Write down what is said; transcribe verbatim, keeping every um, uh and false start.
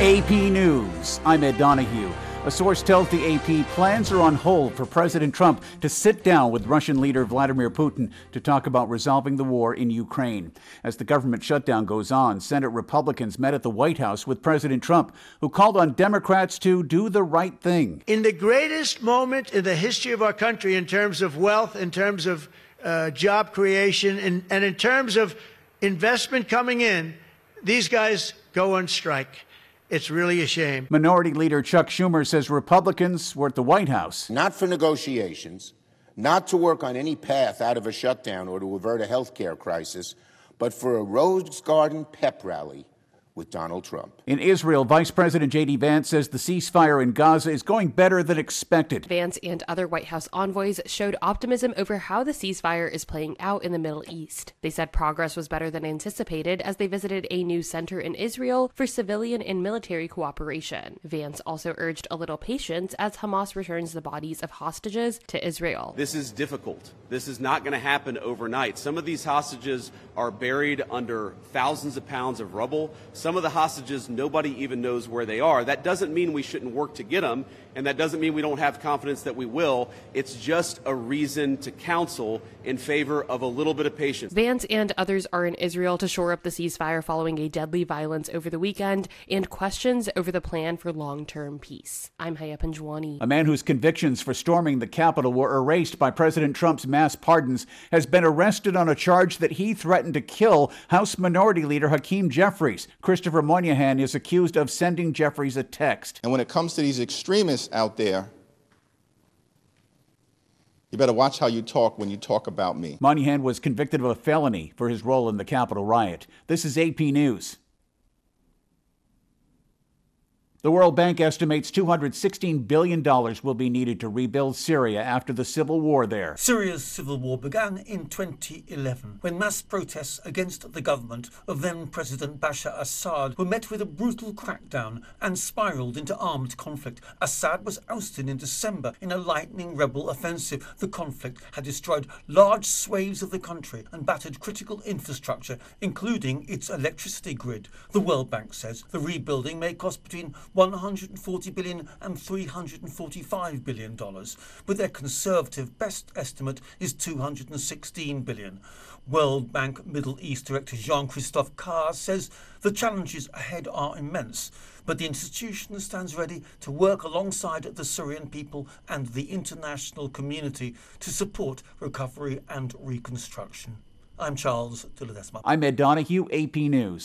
A P News, I'm Ed Donahue. A source tells the A P plans are on hold for President Trump to sit down with Russian leader Vladimir Putin to talk about resolving the war in Ukraine. As the government shutdown goes on, Senate Republicans met at the White House with President Trump, who called on Democrats to do the right thing. In the greatest moment in the history of our country in terms of wealth, in terms of uh, job creation, and, and in terms of investment coming in, these guys go on strike. It's really a shame. Minority Leader Chuck Schumer says Republicans were at the White House. Not for negotiations, not to work on any path out of a shutdown or to avert a health care crisis, but for a Rose Garden pep rally with Donald Trump. In Israel, Vice President J D Vance says the ceasefire in Gaza is going better than expected. Vance and other White House envoys showed optimism over how the ceasefire is playing out in the Middle East. They said progress was better than anticipated as they visited a new center in Israel for civilian and military cooperation. Vance also urged a little patience as Hamas returns the bodies of hostages to Israel. This is difficult. This is not going to happen overnight. Some of these hostages are buried under thousands of pounds of rubble. Some of the hostages, nobody even knows where they are. That doesn't mean we shouldn't work to get them, and that doesn't mean we don't have confidence that we will. It's just a reason to counsel in favor of a little bit of patience. Vance and others are in Israel to shore up the ceasefire following a deadly violence over the weekend and questions over the plan for long-term peace. I'm Haya Panjwani. A man whose convictions for storming the Capitol were erased by President Trump's mass pardons has been arrested on a charge that he threatened to kill House Minority Leader Hakeem Jeffries. Christopher Moynihan is accused of sending Jeffries a text. And when it comes to these extremists out there, you better watch how you talk when you talk about me. Moynihan was convicted of a felony for his role in the Capitol riot. This is A P News. The World Bank estimates two hundred sixteen billion dollars will be needed to rebuild Syria after the civil war there. Syria's civil war began in twenty eleven, when mass protests against the government of then-President Bashar Assad were met with a brutal crackdown and spiraled into armed conflict. Assad was ousted in December in a lightning rebel offensive. The conflict had destroyed large swathes of the country and battered critical infrastructure, including its electricity grid. The World Bank says the rebuilding may cost between one hundred forty billion dollars and three hundred forty-five billion dollars, but their conservative best estimate is two hundred sixteen billion dollars. World Bank Middle East Director Jean-Christophe Carr says the challenges ahead are immense, but the institution stands ready to work alongside the Syrian people and the international community to support recovery and reconstruction. I'm Charles de Ledesma. I'm Ed Donahue, A P News.